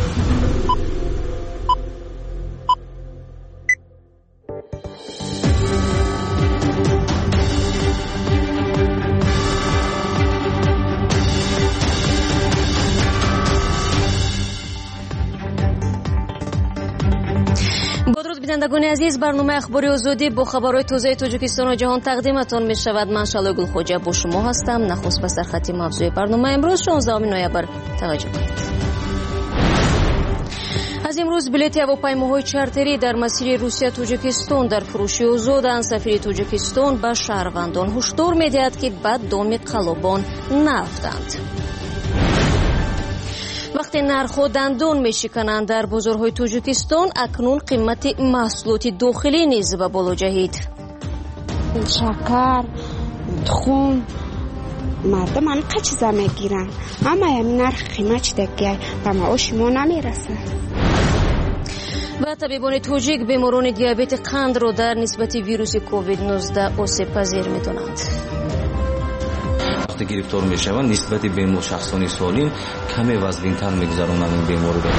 بینندگان عزیز، برنامه اخباری آزادی با خبرهای تازه تاجیکستان و جهان تقدیمتان می شود. من شالو گلخوجه با شما هستم. نخست به سرخط موضوع برنامه امروز 16 نوامبر توجه کنید. از امروز بلیط هواپیماهای چارتری در مسیر روسیه تاجیکستان در فروشی آزادند. سفیر تاجیکستان به شهروندان هشدار می‌دهد که به دام قلابان نیفتند. وقتی نرخ دندان میشکنند در بازارهای تاجیکستان، اکنون قیمت محصولات داخلی نیز به بالا جهید. شکر، تخم، مردم انقدر چیزا میگیرن، اما همین نرخ قیمت دیگه به معاش ما نمیرسه. و طبیبان تاجیک بیماران دیابت قند را در نسبت ویروس کووید 19 آسیب پذیر میدانند. وقتی گرفتار میشوند نسبت به شخصان سالم کمی وزن‌تر میگذرانند این بیماری را.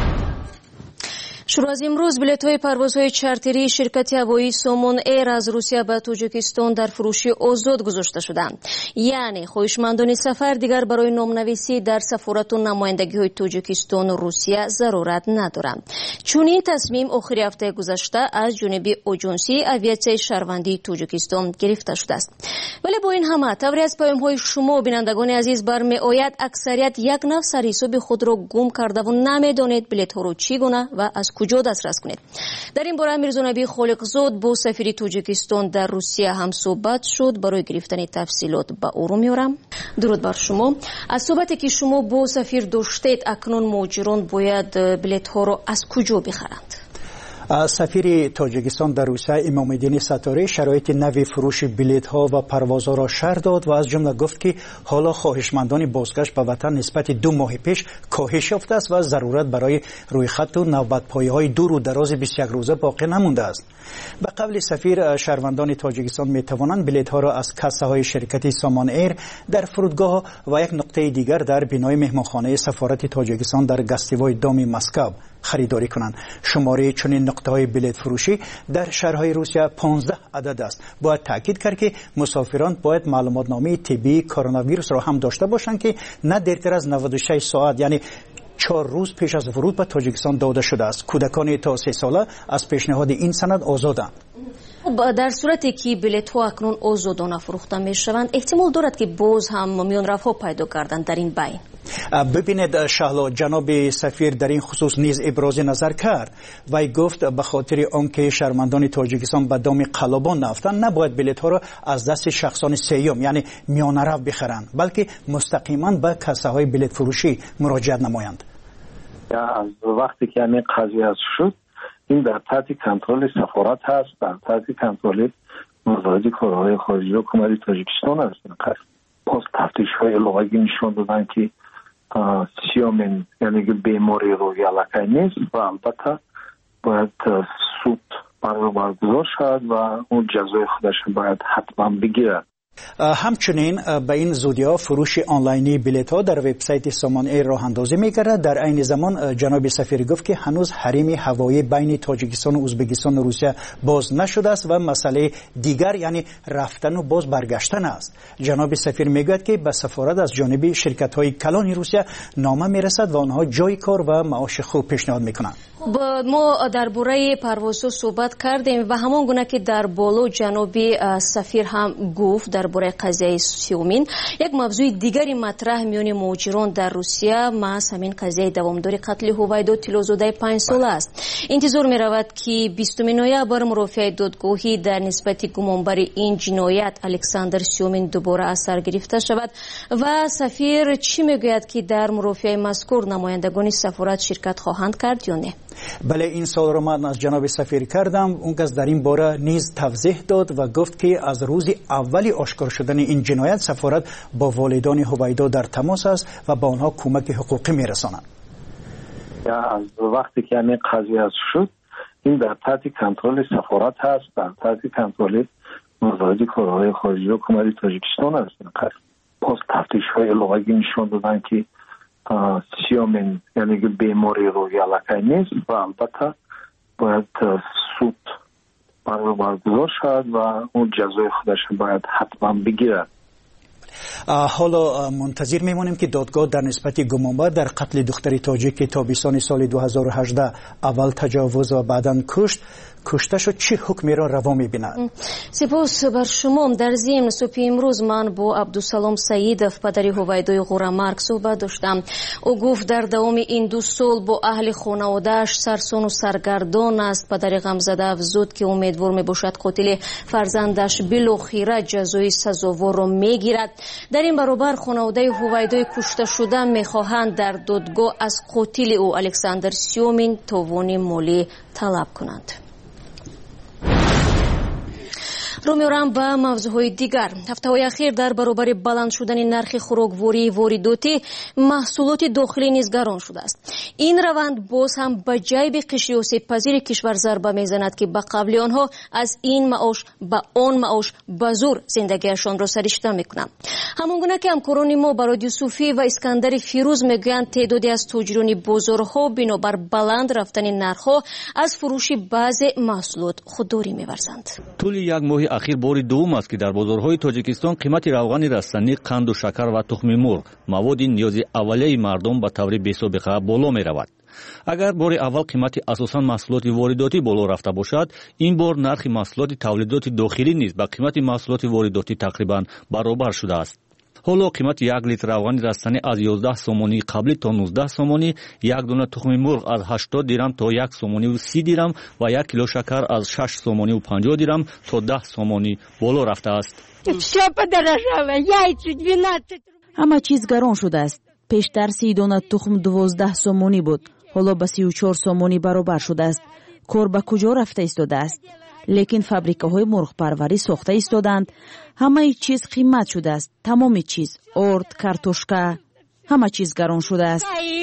شروع از امروز بلیط‌های پروازهای چارتری شرکت هوایی سامان ایر از روسیه به تاجیکستان در فروشی آزاد گذاشته شدند. یعنی خواهشمندان سفر دیگر برای نامنویسی در سفارت و نمایندگی‌های تاجیکستان و روسیه ضرورت ندارند. چون این تصمیم آخر هفته گذشته از جانب آژانسی آویاسیون شهروندی تاجیکستان گرفته شده است. ولی با این همه طوری از پیام‌های شما بینندگان عزیز برمی‌آید اکثریت یک نفر سرحساب خود را گم کرده و نمی‌دانید بلیط‌ها را چگونه و از کجا دسترس کنید. در این باره میرزا نبی خالقزاد با سفیر تاجیکستان در روسیه هم صحبت شد. برای گرفتن تفصیلات به او میارم. درود بر شما. از صحبتی که شما با سفیر داشتید، اکنون مهاجران باید بلیط ها را از کجا بخرند؟ سفیر تاجیکستان در روسیه امام الدین ستاره شرایط نوی فروش بلیط ها و پروازها را شرح داد و از جمله گفت که حالا خواهشمندان بازگشت به وطن نسبت 2 ماه پیش کاهش یافته است و ضرورت برای روی خط و نوبت‌پایی های دور و دراز 21 روزه باقی نمانده است. به قول سفیر، شهروندان تاجیکستان می توانند بلیط ها را از کاسه های شرکت سامان ایر در فرودگاه و یک نقطه دیگر در بنای مهمانخانه سفارت تاجیکستان در گستیوای دام مسکو خریداری کنند. شماره چنین نقطه‌های بلیط فروشی در شهرهای روسیه 15 عدد است. باید تاکید کرد که مسافران باید معلومات نامه طبی کرونا ویروس را هم داشته باشند که نه دیرتر از 96 ساعت یعنی 4 روز پیش از ورود به تاجیکستان داده شده است. کودکان تا 3 ساله از پیشنهاد این سند آزادند. در صورتی که بلیط ها اکنون آزادانه فروخته می شوند، احتمال دارد که باز هم میان رفع پیدا کردن در این بین. ببینید شهلا، جناب سفیر در این خصوص نیز ابراز نظر کرد. وی گفت به خاطر آنکه شهروندان تاجیکستان به دام قلابان نفتند، نباید بلیط ها را از دست شخصان سیوم یعنی میانه رو بخرند، بلکه مستقیما به کاسه های بلیط فروشی مراجعه نمایند. از وقتی که این قضیه شد، این در تحت کنترل سفارت هست، در تحت کنترل وزارت کارهای خارجه حکومت تاجیکستان است. باز تفتیش‌های علاقه‌ای نشان دادن که سیومین یعنی که بیماری روی علاقه نیست و البته باید سود برگزار شد و اون جزای خودش باید حتما بگیرد. همچنین به این زودیا فروش آنلاینی بلیط ها در وبسایت سامان ایر راه اندازی می‌گردد. در عین زمان جناب سفیر گفت که هنوز حریم هوایی بین تاجیکستان و ازبکستان و روسیه باز نشده است و مسئله دیگر یعنی رفتن و باز برگشتن است. جناب سفیر میگوید که به سفارت از جانب شرکت‌های کلان روسیه نامه میرسد و آنها جای کار و معاش خوب پیشنهاد میکنند. ما درباره پروازها صحبت کردیم و همان گونه که در بالا جناب سفیر هم گفت درباره قضیه سیومین، یک موضوع دیگری مطرح میان مهاجران در روسیه محض همین قضیه دوامداری قتل هویدا تیلوزاده 5 ساله است. انتظار می رود که 20 نوامبر مرافعه دادگاهی در نسبت گمانبر این جنایت الکساندر سیومین دوباره از سر گرفته شود و سفیر چی میگوید که در مرافعه مذکور نمایندگان سفارت شرکت خواهند کرد یا نه؟ بله، این سوال را من از جناب سفیر کردم. اون کس در این باره نیز توضیح داد و گفت که از روز اولی آشکار شدن این جنایت سفارت با والدان هویدا در تماس است و با آنها کمک حقوقی میرساند. از وقتی که این قضیه شد، این در تحت کنترل سفارت هست، در تحت کنترل وزارت کارهای خارجه حکومت تاجیکستان است. باز تفتیش‌های علاقه‌ای نشان دادن که سیومین یعنی که بیماری روی علاقه نیست و البته باید سود برگزار شد و اون جزای خودش باید حتما بگیرد. حالا منتظر میمونیم که دادگاه در نسبت گمانبر در قتل دختر تاجیک تابستان سال 2018 اول تجاوز و بعداً کشته شد چه حکمی را روا می‌بیند؟ سپاس بر شما. در ضمن صبح امروز من با عبدالسلام سعیدов پدر هویدای غورامرگ صحبت داشتم. او گفت در دوام این 2 سال با اهل خانواده‌اش سرسون و سرگردان است. پدر غمزده افزود که امیدوار میباشد قاتل فرزندش بالاخره جزای سزاوار را میگیرد. در این برابر خانواده هویدای کشته شده میخواهند در دادگاه از قاتل او الکساندر سیومین تاوان مالی طلب کنند. رو می‌رم به موضوعهای دیگر. هفته‌های اخیر در برابر بلند شدن نرخ خوراکواری وارداتی محصولات داخلی نیز گران شده است. این روند باز هم به جیب قشر آسیب‌پذیر کشور ضربه می‌زند که به قبل آنها از این معاش به آن معاش به زور زندگیشان را سرشته می‌کنند. همانگونه که همکاران ما برای یوسفی و اسکندر فیروز میگویند تعدادی از تاجران بازارها بنابر بلند رفتن نرخ‌ها از فروش بعضی محصولات خودداری می‌ورزند. طول یک ماه اخیر بار دوم است که در بازارهای تاجیکستان قیمت روغن رستنی، قند و شکر و تخم مرغ مواد نیاز اولیه مردم به طور بی‌سابقه بالا می‌رود. اگر بار اول قیمت اساساً محصولات وارداتی بالا رفته باشد، این بار نرخ محصولات تولیدات داخلی نیز با قیمت محصولات وارداتی تقریباً برابر شده است. حالا قیمت 1 لیتر روغن رستنی از 11 سومانی قبلی تا 19 سومانی، یک دانه تخم مرغ از 80 درم تا 1 سومانی و 30 درم و 1 کیلو شکر از 6 سومانی و 50 درم تا 10 سومانی بالا رفته است. همه چیز گران شده است. پیشتر 30 دانه تخم 12 سومانی بود، حالا به 34 سومانی برابر شده است. کار به کجا رفته ایستاده است؟ لیکن فابریکاهای مرغ پروری ساخته ایستادند. همه چیز قیمت شده است. تمام چیز، ارد، کارتوشکا، همه چیز گران شده است.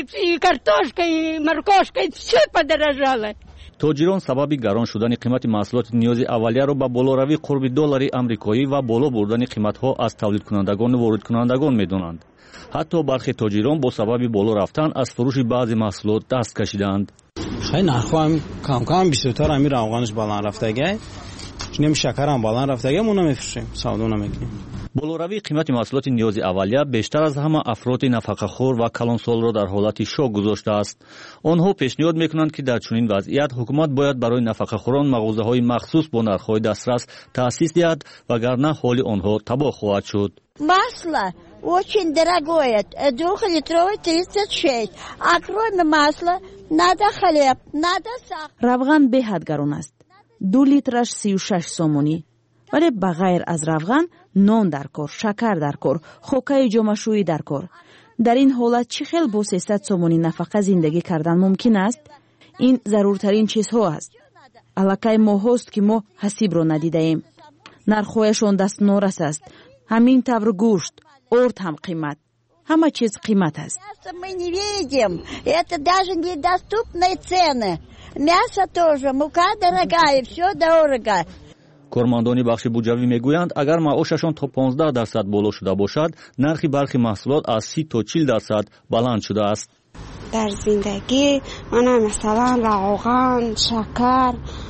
تاجران سبب گران شدن قیمت محصولات نیاز اولیه را به بالاروی قرب دلار آمریکایی و بالا بردن قیمت‌ها از تولید کنندگان و وارد کنندگان می‌دانند. حتی برخی تاجران با سبب بالا رفتن از فروش بعضی محصولات دست کشیدند. خیلی نرخ‌ها کم بیشتر همین روغنش بالا رفتگی، چون شکر هم بالا رفتگی ما نمی‌فروشیم، سودا نمی‌کنیم. بالاروی قیمت محصولات نیاز اولیه بیشتر از همه افراد نفقه‌خوار و کلانسال را در حالت شوک گذاشته است. آنها پیشنهاد می‌کنند که در چنین وضعیت حکومت باید برای نفقه‌خوران مغازه‌های مخصوص با نرخ‌های دسترس تأسیس دهد وگرنه حال آنها تباه خواهد شد. Масло очень дорогое, 2-литровое 36, а кроме масла надо хлеб, надо сахар. روغن به حد گران است. 2 لیترش 36 سومانی. ولی بغیر از روغن نان در کار، شکر در کار، خوکه جامشویی در کار. در این حالت چه خیلی با 300 سومانی نفقه زندگی کردن ممکن است؟ این ضرورترین چیزها است. علاقه ما هست که ما حسیب رو ندیده ایم. نرخویشان دست نورس است. همین طور گوشت، ارد هم قیمت. همه چیز قیمت است. Мы не видим, это даже недоступные цены. Мясо тоже, мука дорогая, все дорого. کارمندان بخش بودجوی میگویند اگر معاششان تا 15% بالا شده باشد، نرخ برخی محصولات از 30 تا 40% بلند شده است. در زندگی من مثلا روغن، شکر،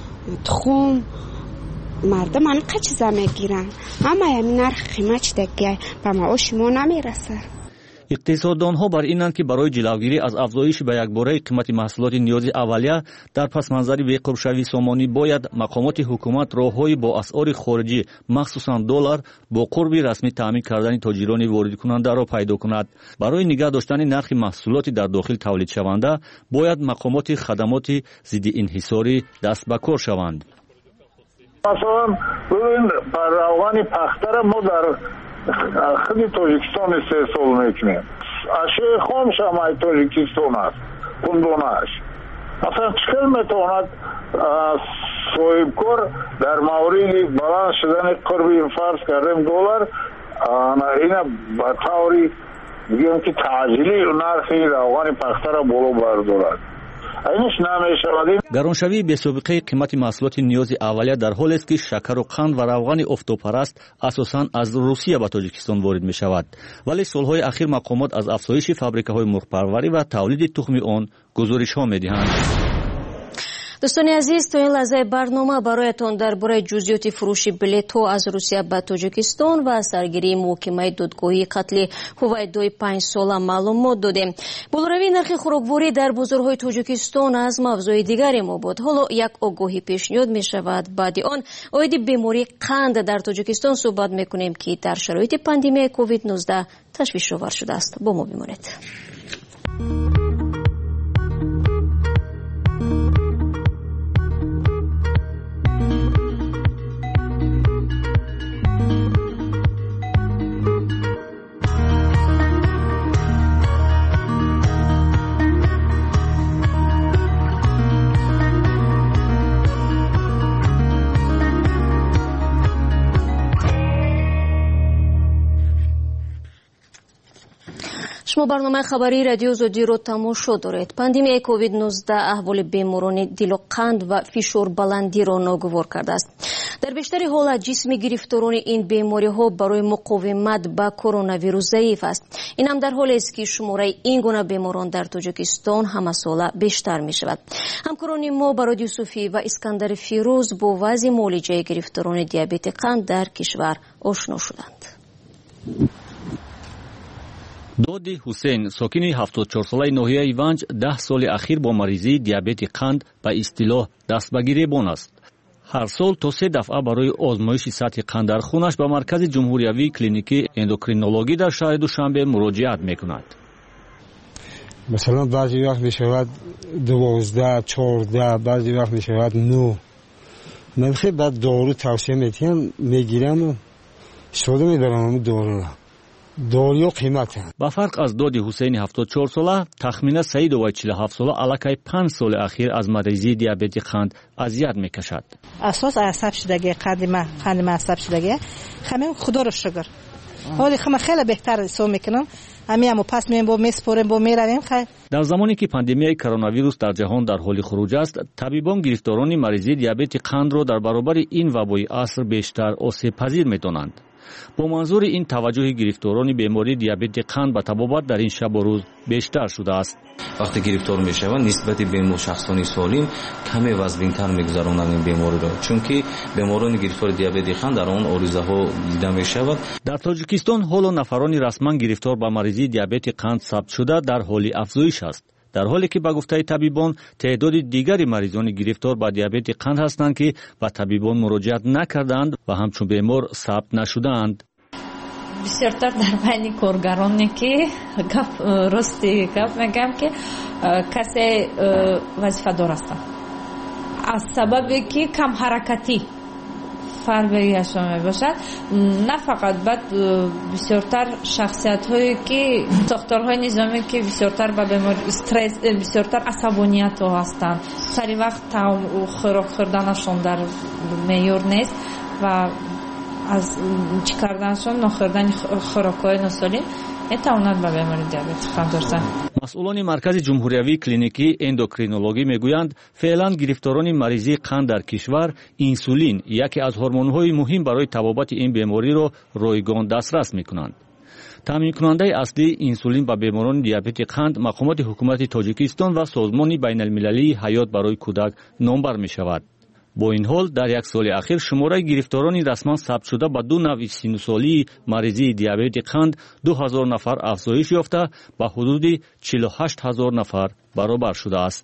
تخم مردم من که چیزا میگیرن، اما همین نرخ قیمت دیگه به معاش ما نمیرسه. اقتصاددانها بر اینند که برای جلوگیری از افزایش به یکباره قیمت محصولات نیاز اولیه در پس منظر بی‌قرب‌شوی سامانی باید مقامات حکومت راه‌های با اسعار خارجی مخصوصاً دلار با قرب رسمی تامین کردن تاجران وارد کننده را پیدا کند. برای نگاه داشتن نرخ محصولات در داخل تولید شونده باید مقامات خدمات ضد انحصاری دست به کار شوند. مثلا ببین روغن پختر ما در خود تاجیکستان استحصال میکنیم. اشیاء خامش هم تاجیکستان است، کندونهش. مثلا چکل میتواند صاحبکار در مورد بلند شدن قرب فرض کردیم دلار اینا به طوری بگیم که تعجیلی نرخ روغن پختر بالا بردارد. اینش نمیشود. گرانشوی بی‌سابقه قیمت محصولات نیاز اولیه در حالی است که شکر و قند و روغن افتوپرست اساساً از روسیه به تاجیکستان وارد می شود، ولی سالهای اخیر مقامات از افزایش فابریکه‌های مرغ‌پروری و تولید تخم آن گزارش‌ها می‌دهند. دوستان عزیز، تا این لحظه برنامه برایتان درباره جزئیات فروش بلیط‌ها از روسیه به تاجیکستان و سرگیری محکمه دادگاهی قتل هویدوی 5 ساله معلومات دادیم. بالروی نرخ خوراکواری در بازارهای تاجیکستان از موضوع دیگری ما بود. حالا یک آگاهی پیشنهاد می شود. بعد آن اوید بیماری قند در تاجیکستان صحبت میکنیم که در شرایط پاندمی کووید 19 تشویش آور شده است. با ما بمانید. شما برنامه خبری رادیو زودی رو تماشا دارید. پاندمی کووید 19 احوال بیماران دل و قند و فشار بلندی را ناگوار کرده است. در بیشتر حالات جسم گرفتاران این بیماری ها برای مقاومت با کرونا ویروس ضعیف است. این هم در حالی است که شماره این گونه بیماران در تاجیکستان همه ساله بیشتر می شود. همکاران ما براد یوسفی و اسکندر فیروز با وضع معالجه گرفتاران دیابت قند در کشور آشنا شدند. دودی حسین ساکن 74 ساله ناحیه ایونج 10 سال اخیر با مریضی دیابت قند به اصطلاح دست به گریبان است. هر سال تا 3 دفعه برای آزمایش سطح قند در خونش به مرکز جمهوریوی کلینیکی اندوکرینولوژی در شهر دوشنبه مراجعت میکند. مثلا بعضی وقت میشود 12 14 بعضی وقت میشود 9. من خیلی بعد دارو توصیه میگیرم و استفاده میبرم دارو قیمت هم. با فرق از دود حسین 74 ساله، تخمینه سعید و 47 ساله علاقه 5 سال اخیر از مریضی دیابت قند اذیت میکشد. اساس عصب شدگی قند عصب شدگی همین خدا رو شکر. حالی خیلی بهتر حساب میکنم. همو پس میایم با میسپریم با میرویم. در زمانی که پاندمی کرونا ویروس در جهان در حال خروج است، طبیبان گرفتاران مریضی دیابت قند را در برابر این وبای عصر بیشتر آسیب پذیر میدانند. با منظور این توجه گرفتاران بیماری دیابت قند به طبابت در این شب و روز بیشتر شده است. وقتی گرفتار میشوند نسبت به شخصان سالم کمی وزن‌تر میگذرانند این بیماری را، چون که بیماران گرفتار دیابت قند در آن عارضه ها دیده میشود. در تاجیکستان حالا نفران رسما گرفتار به مریضی دیابت قند ثبت شده در حال افزایش است، در حالی که به گفته طبیبان تعداد دیگری مریضان گرفتار به دیابت قند هستند که به طبیبان مراجعت نکردند و همچون بیمار ثبت نشدند. بسیارتر در بین کارگرانی که راستی میگم که کسی وظیفه دار هستند از سببی که کم حرکتی فربهیشان میباشد. نه فقط بعد بسیارتر شخصیت هایی که دکترهای نظامی که بسیارتر به بیماری استرس بسیارتر عصبانیت ها هستند، سری وقت خوراک خوردنشون در معیار نیست و از چی کردنشون نخوردن خوراک‌های ناسالم میتواند به بیماری دیابت قند برسد. مسئولان مرکز جمهوریوی کلینیکی اندوکرینولوژی میگویند فعلا گرفتاران مریضی قند در کشور انسولین، یکی از هورمون‌های مهم برای طبابت این بیماری را رایگان دسترس میکنند. تامین کننده اصلی انسولین به بیماران دیابت قند مقامات حکومت تاجیکستان و سازمان بین المللی حیات برای کودک نامبر می شود. با این حال در یک سال اخیر شماره گرفتاران رسما ثبت شده به 2 نوع سینوسالی مریضی دیابت قند 2000 نفر افزایش یافته به حدود 48000 نفر برابر شده است.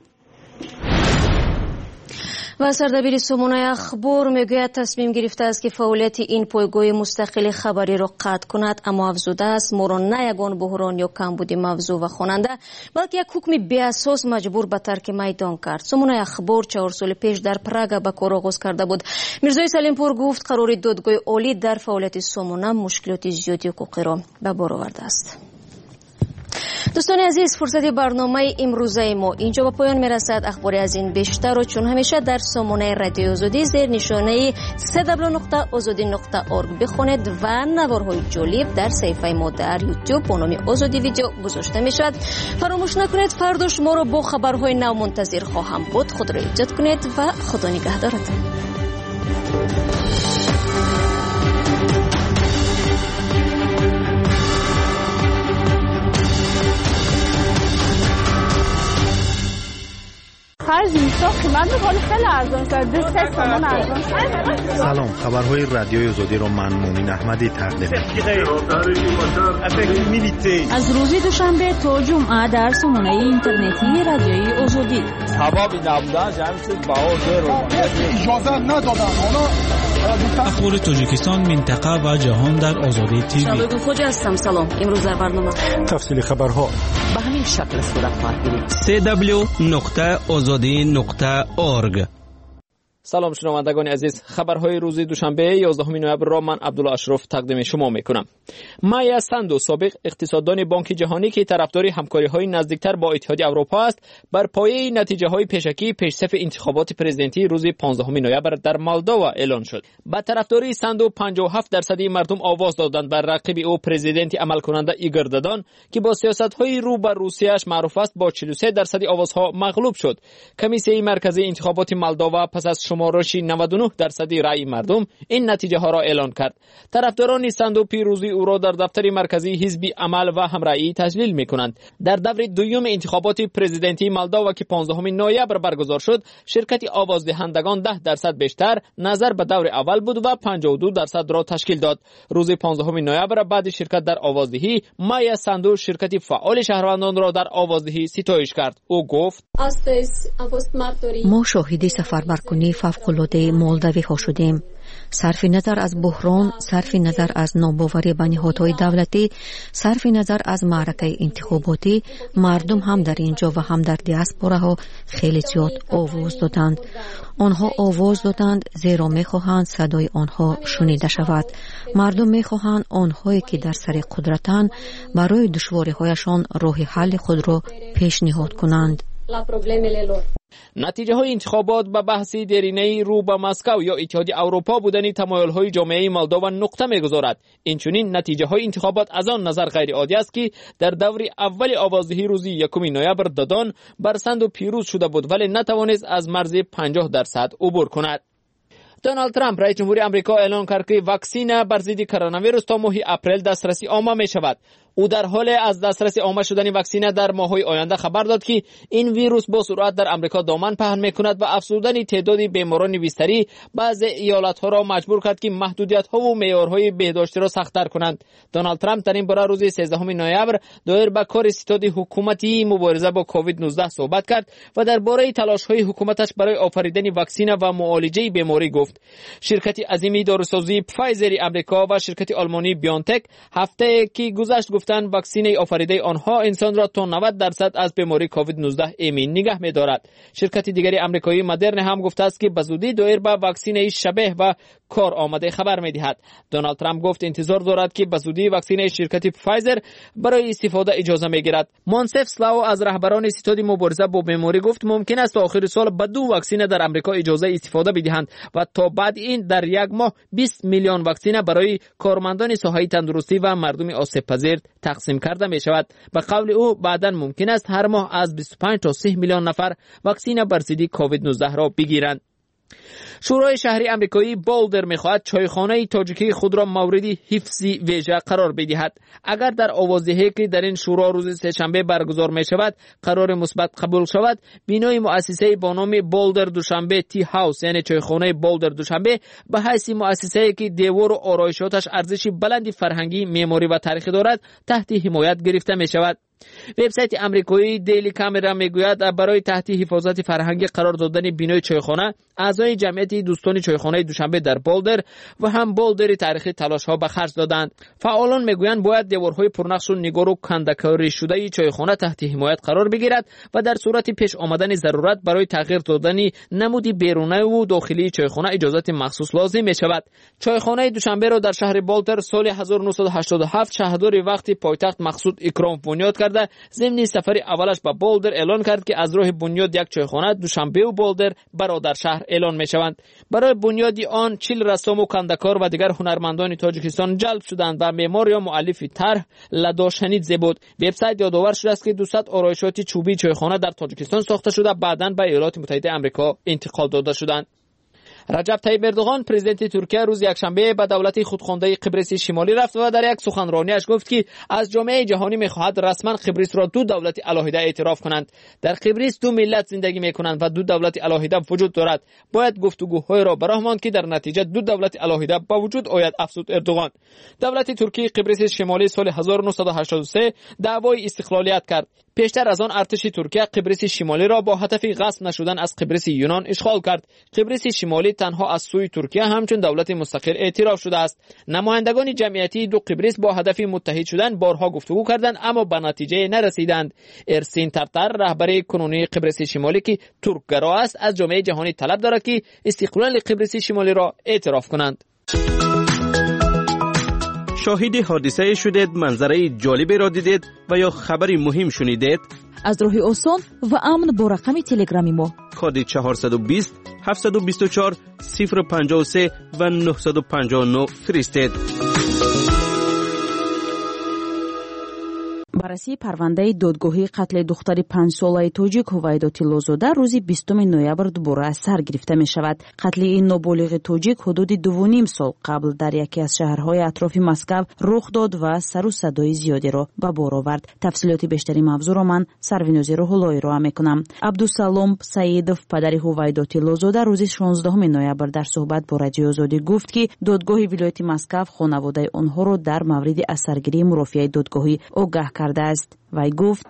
و سردبیر سامانه اخبار میگوید تصمیم گرفته است که فعالیت این پایگاه مستقل خبری را قطع کند، اما افزوده است ما را نه یگان بحران یا کمبود موضوع و خواننده بلکه یک حکم بی اساس مجبور به ترک میدان کرد. سامانه اخبار 4 سال پیش در پراگ به کار آغاز کرده بود. میرزای سلیمپور گفت قرار دادگاه عالی در فعالیت سامانه مشکلات زیادی حقوقی را به بار آورده است. دوستان عزیز، فرصت برنامه امروزه ما اینجا به پایان میرسد. اخباری از این بیشتر و چون همیشه در سامانه رادیو آزادی زیر نشانه www.azadi.org بخونید و نوارهای جالب در صفحه ما در یوتیوب با نام آزادی ویدیو گذاشته میشد. فراموش نکنید فردا شما را با خبرهای نو منتظر خواهم بود. خود را ایجاد کنید و خدا نگهدارتان. سلام، خبرهای رادیوی آزادی را من مومن احمدی تقدیم می‌کنم. از روز دوشنبه تا جمعه در سامانه اینترنتی رادیوی آزادی. سبب نبودن جمعیت باور اجازه ندادن. اخبار تاجیکستان، منطقه و جهان در آزادی تیوی. شباب خوجا هستم. سلام. امروز در برنامه تفصیل خبرها به همین شکل صورت خواهد گرفت. www.azadi.org. سلام شنوندگان عزیز، خبرهای روز دوشنبه 11 نوامبر را من عبدالله اشرف تقدیم شما میکنم. مایا ساندو، سابق اقتصاددان بانک جهانی که طرفدار همکاری‌های نزدیکتر با اتحادیه اروپا است، بر پایه نتیجه‌های پیشکی پیشصف انتخابات پرزیدنتی روز 15 نوامبر در مالداوا اعلان شد. با طرفداری ساندو 57% مردم آواز دادند. بر رقیب او پرزیدنت عملکننده ایگور دادان که با سیاست‌های رو بر روسیه‌اش معروف است با 43% آوازها مغلوب شد. کمیسیون مرکزی انتخابات مالداوا پس از شمارش 99% رأی مردم این نتیجه ها را اعلان کرد. طرفداران ساندو پیروزی او را در دفتر مرکزی حزب عمل و همرأیی تجلیل می‌کنند. در دور دوم انتخابات پرزیدنتی مالداوا که 15 نوامبر برگزار شد، شرکت آوازدهندگان 10% بیشتر نظر به دور اول بود و 52% را تشکیل داد. روز 15 نوامبر بعد شرکت در آوازدهی، مایا ساندو شرکت فعال شهروندان را در آوازدهی ستایش کرد. او گفت: ما شاهد سفربرکنی فوق‌العاده مولداوی ها شدیم. صرف نظر از بحران، صرف نظر از ناباوری به نهادهای دولتی، صرف نظر از معرکه انتخاباتی، مردم هم در اینجا و هم در دیاسپورا ها خیلی زیاد آواز دادند. آنها آواز دادند زیرا میخواهند صدای آنها شنیده شود. مردم میخواهند آنهایی که در سر قدرتند برای دشواری هایشان راه حل خود را پیشنهاد کنند. نتیجه های انتخابات به بحثی درینه رو به مسکو یا اتحادیه اروپا بودن تمایل های جامعه مالداوا نقطه میگذارد. اینچنین نتیجه های انتخابات از آن نظر غیر عادی است که در دور اول آوازدهی روز 1 نوامبر دادان بر ساندو پیروز شده بود ولی نتوانست از مرز 50% عبور کند. دونالد ترامپ رئیس جمهوری آمریکا اعلان کرد که واکسن بر ضد کرونا ویروس تا ماه اپریل دسترسی عامه می شود. او در حال از دسترسی عامه شدن واکسن در ماه‌های آینده خبر داد که این ویروس با سرعت در آمریکا دامن پهن می‌کند و افزودن تعداد بیماران بستری بعضی ایالت‌ها را مجبور کرد که محدودیت‌ها و معیارهای بهداشتی را سخت‌تر کنند. دونالد ترامپ در این باره روز 13 نوامبر دایر به کار ستاد حکومتی مبارزه با کووید 19 صحبت کرد و درباره تلاش‌های حکومتش برای آفریدن واکسن و معالجه بیماری گفت. شرکت عظیمی داروسازی فایزر آمریکا و شرکت آلمانی بیونتک هفته که گذشت گفتند واکسن آفریده آنها انسان را تا 90% از بیماری کووید 19 ایمن نگه می‌دارد. شرکت دیگری آمریکایی مدرن هم گفته است که به زودی دایر به واکسن شبیه و کار آمده خبر می‌دهد. دونالد ترامپ گفت انتظار دارد که به زودی واکسن شرکت فایزر برای استفاده اجازه می‌گیرد. مونسف سلاو از رهبران ستاد مبارزه با بیماری گفت ممکن است تا آخر سال به 2 واکسن در آمریکا اجازه استفاده بدهند و تا بعد این در یک ماه 20 میلیون واکسن برای کارمندان ساحه تندرستی و مردم آسیب‌پذیر تقسیم کرده می شود. به قول او بعداً ممکن است هر ماه از 25 تا 30 میلیون نفر واکسن بر ضد کووید 19 را بگیرند. شورای شهری آمریکایی بولدر می‌خواهد چایخانه تاجیکی خود را مورد حفظ ویژه قرار بدهد. اگر در آوازدهی که در این شورا روز سه‌شنبه برگزار می‌شود قرار مثبت قبول شود، بینای مؤسسه با نام بولدر دوشنبه تی هاوس یعنی چایخانه بولدر دوشنبه به حیث مؤسسه‌ای که دیوار و آرایشاتش ارزش بلند فرهنگی، معماری و تاریخی دارد تحت حمایت گرفته می‌شود. وبسایت آمریکایی دیلی کامرا میگوید برای تحت حفاظت فرهنگی قرار دادن بینای چایخانه اعضای جمعیت دوستان چایخانه دوشنبه در بولدر و هم بولدر تاریخی تلاش‌ها به خرج دادند. فعالان میگویند باید دیوارهای پرنقش و نگار و کندکاری شده چایخانه تحت حمایت قرار بگیرد و در صورت پیش آمدن ضرورت برای تغییر دادن نمود بیرونی و داخلی چایخانه اجازه مخصوص لازم میشود. چایخانه دوشنبه را در شهر بولدر سال 1987 شهردار وقتی پایتخت مقصود اکرام بنیاد کرد کرده ضمن سفر اولش به بولدر اعلان کرد که از راه بنیاد یک چایخانه دوشنبه و بولدر برادر شهر اعلان می شوند. برای بنیاد آن 40 رسام و کندکار و دیگر هنرمندان تاجیکستان جلب شدند و معمار یا مؤلف طرح لداشنیدزه بود. وبسایت یادآور شده است که 200 آرایشات چوبی چایخانه در تاجیکستان ساخته شده بعداً به ایالات متحده آمریکا انتقال داده شدند. رجب طیب اردوغان پرزیدنت ترکیه روز یکشنبه به دولت خودخوانده قبرس شمالی رفت و در یک سخنرانیش گفت که از جامعه جهانی می‌خواهد رسما قبرس را دو دولت الهیده اعتراف کنند. در قبرس دو ملت زندگی می‌کنند و دو دولت الهیده وجود دارد. باید گفتگوهای را براه ماند که در نتیجه دو دولت الهیده به وجود آید، افزود اردوغان. دولت ترکیه قبرس شمالی سال 1983 دعوای استقلالیت کرد. پیشتر از آن ارتش ترکیه قبرس شمالی را با هدف غصب نشدن از قبرس یونان اشغال کرد. قبرس شمالی تنها از سوی ترکیه همچون دولت مستقل اعتراف شده است. نمایندگان جمعیتی دو قبرس با هدف متحد شدن بارها گفتگو کردند اما به نتیجه نرسیدند. ارسین ترتر رهبر کنونی قبرس شمالی که ترکگرا است از جامعه جهانی طلب دارد که استقلال قبرس شمالی را اعتراف کنند. شاهد حادثه شدید، منظره جالبی را دیدید و یا خبری مهم شنیدید؟ از راه آسان و امن با رقم تلگرامی ما کد 420 724 053 و 959 فرستید. بررسی پرونده دادگاهی قتل دختر 5 ساله تاجیک هویدا تیلوزاده روز 20 نوامبر دوباره سر گرفته می شود. قتل این نابالغ تاجیک حدود 2.5 سال قبل در یکی از شهرهای اطراف مسکو رخ داد و سر و صدای زیادی را به بار آورد. تفصیلات بیشتری موضوع را من سروینوزی روح‌اللهی را می کنم. عبدالسلام سعیدов پدر هویدا تیلوزاده روز 16 نوامبر در صحبت با رادیو آزادی گفت که دادگاه ولایت مسکو خانواده آنها را در مورد اثرگیری مرافعه دادگاهی آگاه کرده است. وی گفت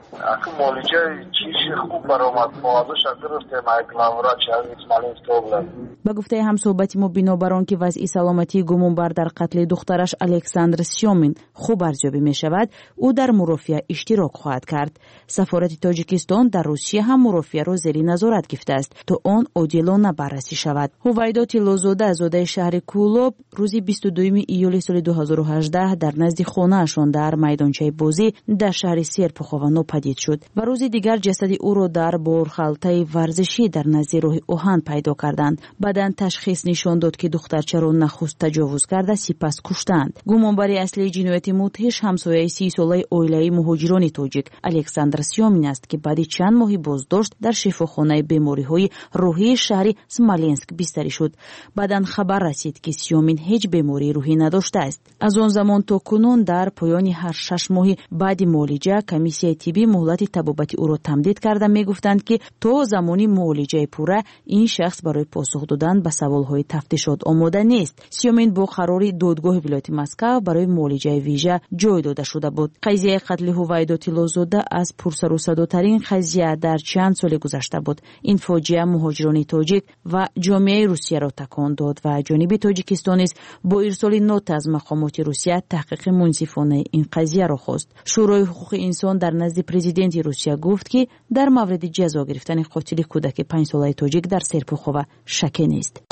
با گفته همصحبت ما بنابر آنکه وضع سلامتی گمانبر در قتل دخترش الکساندر سیومین خوب ارزیابی می شود، او در مرافعه اشتراک خواهد کرد. سفارت تاجیکستان در روسیه هم مرافعه را زیر نظارت گرفته است تا آن عادلانه بررسی شود. هویدا تیلوزاده زاده شهر کولوب روز 22 ایول سال 2018 در نزد خانه‌شان در میدانچه بازی در شهر سرپخوانو پدید شد و روز دیگر جسد او را در بارخالطه ورزشی در نزد راه اوهان پیدا کردند. بعداً تشخیص نشان داد که دخترچه را نخست تجاوز کرده سپس کشتند. گمانبر اصلی جنایت مدهش همسایه 30 ساله عائله مهاجران تاجیک الکساندر سیومین است که بعد چند ماه بازداشت در شفاخانه بیماری‌های روحی شهر سمالنسک بستری شد. بعداً خبر رسید که سیومین هیچ بیماری روحی نداشته است. از آن زمان تا کنون در پایان هر 6 ماه بعد معالجه کمیسیه طبی مهلت طبابت او را تمدید کرده. میگفتند که تا زمانی معالجه پوره این شخص برای پاسخ دادن به سوالهای تفتیشات آماده نیست. سیومین با قرار دادگاه ولایت مسکو برای معالجه ویژه جای داده شده بود. قضیه قتل هویدا تیلوزاده از پرسر و صداترین قضیه در چند سال گذشته بود. این فاجعه مهاجران تاجیک و جامعه روسیه را تکان داد و جانب تاجیکستان نیز با ارسال نوت از مقامات روسیه تحقیق منصفانه این قضیه را خواست. شورای حقوق انسان در نزد پرزیدنت روسیه گفت که در مورد جزا گرفتن قاتل کودک 5 ساله تاجیک در سرپخوه شکی نیست.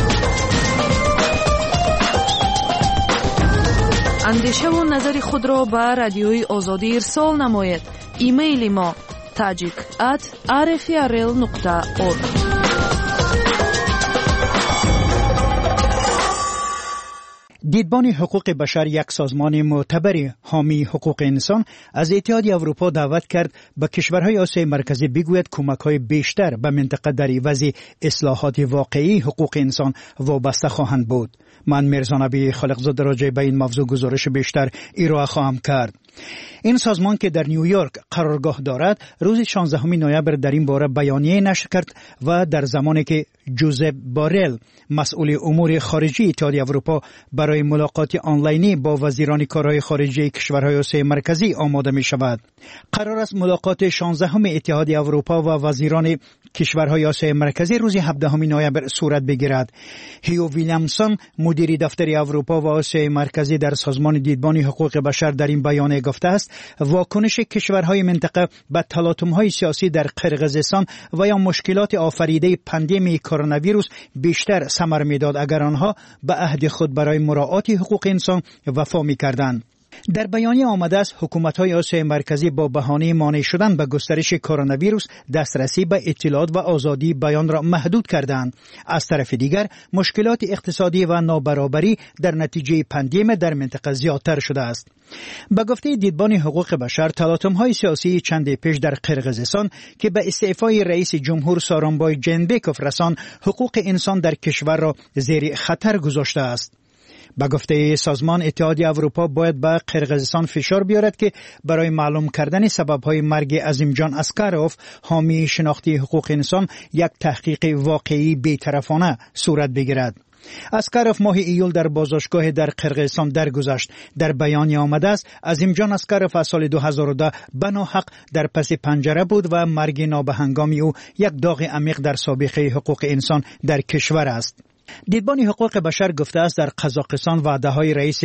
اندیشه و نظر خود را به رادیوی آزادی ارسال نمایید. ایمیل ما tajik@rfrl.org. دیدبان حقوق بشر، یک سازمان معتبر حامی حقوق انسان، از اتحادیه اروپا دعوت کرد به کشورهای آسیای مرکزی بگوید کمک‌های بیشتر به منطقه در عوض اصلاحات واقعی حقوق انسان وابسته خواهند بود. من میرزا نبی خالقزاده راجع به این موضوع گزارش بیشتر ارائه خواهم کرد. این سازمان که در نیویورک قرارگاه دارد روز 16 نوامبر در این باره بیانیه نشر کرد و در زمانی که جوزپ بارل مسئول امور خارجی اتحادیه اروپا برای ملاقات آنلاینی با وزیران کارهای خارجی کشورهای آسیای مرکزی آماده می شود. قرار است ملاقات 16 اتحادیه اروپا و وزیران کشورهای آسیای مرکزی روز 17 نوامبر صورت بگیرد. هیو ویلیامسون مدیر دفتر اروپا و آسیای مرکزی در سازمان دیدبان حقوق بشر در این بیانیه گفته است واکنش کشورهای منطقه به تلاطم‌های سیاسی در قرقیزستان و یا مشکلات آفریده پاندمی کرونا ویروس بیشتر ثمر می‌داد اگر آنها به عهد خود برای مراعات حقوق انسان وفا می‌کردند. در بیانیه آمده است حکومت‌های آسیای مرکزی با بهانه مانع شدن به گسترش کرونا ویروس دسترسی به اطلاعات و آزادی بیان را محدود کردند. از طرف دیگر مشکلات اقتصادی و نابرابری در نتیجه پاندمی در منطقه زیادتر شده است. به گفته دیدبان حقوق بشر، تلاطم‌های سیاسی چند پیش در قرقیزستان که به استعفای رئیس جمهور سارانبای جینبکوف رساند، حقوق انسان در کشور را زیر خطر گذاشته است. به گفته سازمان، اتحادیه اروپا باید به قرقیزستان فشار بیارد که برای معلوم کردن سبب‌های مرگ عظیمجان اسکاروف، حامی شناختی حقوق انسان، یک تحقیق واقعی بی‌طرفانه صورت بگیرد. اسکاروف ماه ایول در بازداشتگاه در قرقیزستان درگذشت. در بیانیه آمده است عظیمجان اسکاروف از سال 2010 بناحق در پس پنجره بود و مرگ نابهنگامی او یک داغ عمیق در سابقه حقوق انسان در کشور است. دیدبان حقوق بشر گفته است در قزاقستان وعده‌های رئیس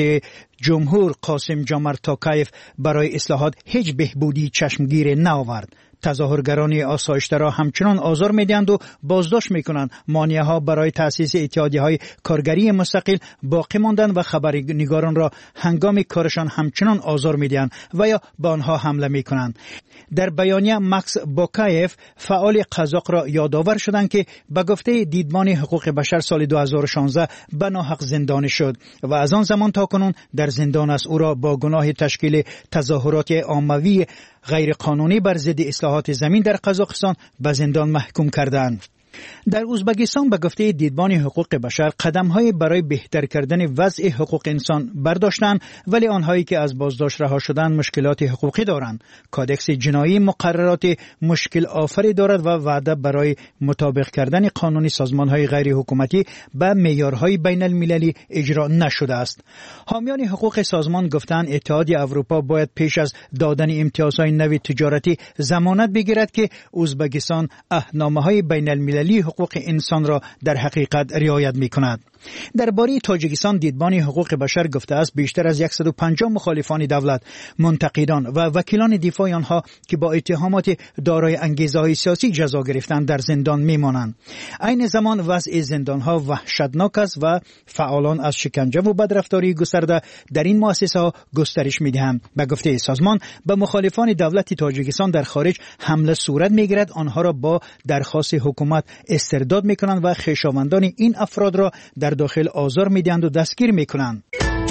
جمهور قاسم جومرت توکایف برای اصلاحات هیچ بهبودی چشمگیر نآورد. تظاهرگران آسایشته را همچنان آزار می‌دهند و بازداشت می‌کنند. مانع‌ها برای تأسیس اتحادیه‌های کارگری مستقل باقی ماندند و خبرنگاران را هنگام کارشان همچنان آزار می‌دهند و یا به آنها حمله می‌کنند. در بیانیه مکس باکایف فعال قزاق را یادآور شدند که به گفته دیدبان حقوق بشر سال 2016 بناحق زندانی شد و از آن زمان تا کنون در زندان است. او را با گناه تشکیل تظاهرات عمومی غیر قانونی بر ضد اصلاحات زمین در قزاقستان به زندان محکوم کردند. در ازبکستان به گفته دیدبان حقوق بشر قدم‌های برای بهتر کردن وضع حقوق انسان برداشتند، ولی آنهایی که از بازداشت رها شدند مشکلات حقوقی دارند. کادکس جنایی مقررات مشکل آفری دارد و وعده برای مطابق کردن قانون سازمان‌های غیر حکومتی به معیارهای بین المللی اجرا نشده است. حامیان حقوق سازمان گفتند اتحادیه اروپا باید پیش از دادن امتیازهای نوی تجارتی ضمانت بگیرد که ازبکستان عهدنامه‌های بین المللی حقوق انسان را در حقیقت رعایت می‌کند. درباره تاجیکستان دیدبان حقوق بشر گفته است بیشتر از 150 مخالفان دولت، منتقدان و وکیلان دفاع آنها که با اتهامات دارای انگیزه‌های سیاسی جزا گرفتند در زندان می‌مانند. عین زمان وضع زندان‌ها وحشتناک است و فعالان از شکنجه و بدرفتاری گسترده در این مؤسسه‌ها گسترش می‌دهند. به گفته سازمان به مخالفان دولت تاجیکستان در خارج حمله صورت می‌گیرد، آنها را با درخواست حکومت استرداد می‌کنند و خویشاوندان این افراد را در داخل آزار می‌دهند و دستگیر می‌کنند.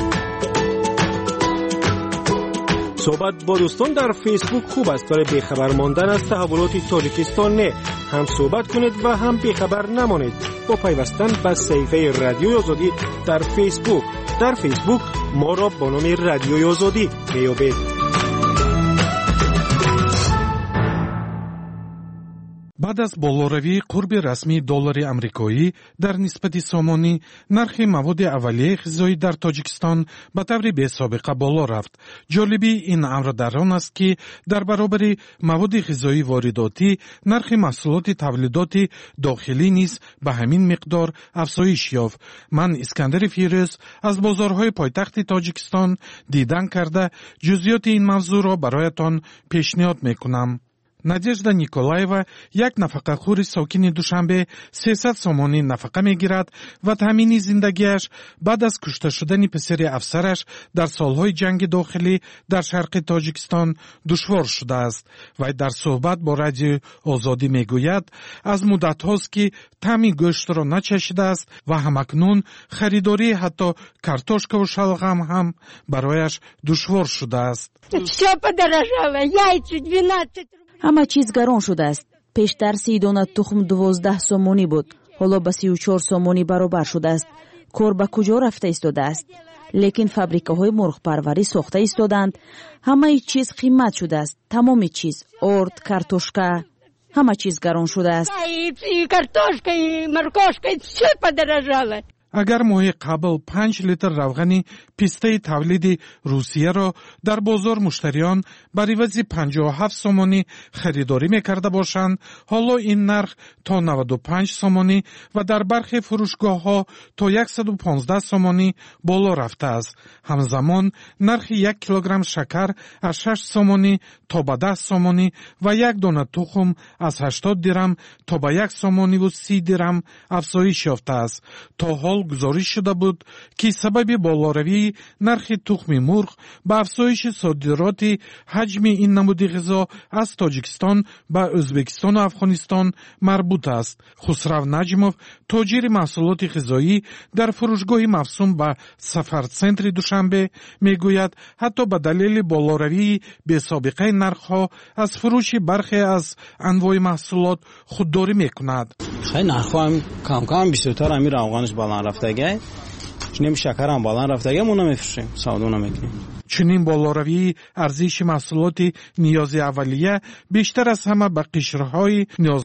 صحبت با دوستان در فیسبوک خوب است، برای بیخبر ماندن از تحولات تاجیکستان نه. هم صحبت کنید و هم بیخبر نمانید با پیوستن به صفحه رادیوی آزادی در فیسبوک. در فیسبوک ما را با نام رادیوی آزادی میابید. بعد از بالوروی قرب رسمی دلار امریکایی در نسبت سامانی، نرخ مواد اولیه غذایی در تاجیکستان به طور بی‌سابقه بالا رفت. جالبی این امر در آن است که در برابر مواد غذایی وارداتی، نرخ محصولات تولیدات داخلی نیز به همین مقدار افزایش یافت. من اسکندر فیروز از بازارهای پایتخت تاجیکستان دیدن کرده جزئیات این موضوع را برایتان پیشنهاد میکنم. نادежда نیکولایوا یک نفقه خور ساکن دوشنبه 300 سومانی نفقه میگیرد و تامین زندگیش بعد از کشته شدن پسر افسرش در سالهای جنگ داخلی در شرق تاجیکستان دشوار شده است. و در صحبت با رادیو آزادی میگوید از مدت هاست که طعم گوشت را نچشیده است و همکنون خریداری حتی کارتوشکا و شلغم هم برایش دشوار شده است. همه چیز گران شده است. پیشتر 30 دانه تخم 12 سومونی بود. حالا به 34 سومونی برابر شده است. کار به کجا رفته ایستاده است؟ لیکن فابریکه‌های مرغ پروری ساخته ایستادند. همه چیز قیمت شده است. تمام چیز، ارد، کارتوشکا، همه چیز گران شده است. اگر ماه قبل 5 لیتر روغن پیسته تولید روسیه را در بازار مشتریان бар ивази 57 сомонӣ харидорӣ мекарда бошанд, ҳоло ин нарх то 95 сомонӣ ва дар бархи фурӯшгоҳҳо то 115 сомонӣ боло рафтааст. ҳамзамон нархи 1 килограмм шакар аз 6 сомонӣ то ба 10 сомонӣ ва 1 дона тухм аз 80 дирам то ба 1 сомониву 30 дирам афзоиш ёфтааст. то ҳол гузориш шуда буд, ки сабаби болоравии нархи тухми мурғ ба афзоиши содироти ҳаҷми ин намуди ғизо аз Тоҷикистон ба Ӯзбекистону Афғонистон марбут аст. Хусрав Наҷмов, тоҷири маҳсулоти ғизоӣ дар фурӯшгоҳи мавсум ба Сафарцентри Душанбе, мегӯяд, ҳатто ба далели болоравии бесобиқаи нархҳо аз фурӯши бархе аз анвои маҳсулот худдорӣ мекунад. хай нархҳоам камкам бисёртар ами равғанаш баланд рафтагай, чунин шакарам баланд рафтагай, мо намефурӯшем, савдо намекунем. чунин болоравии арзиши маҳсулоти ниёзи аввалия бештар аз ҳама ба қишрҳои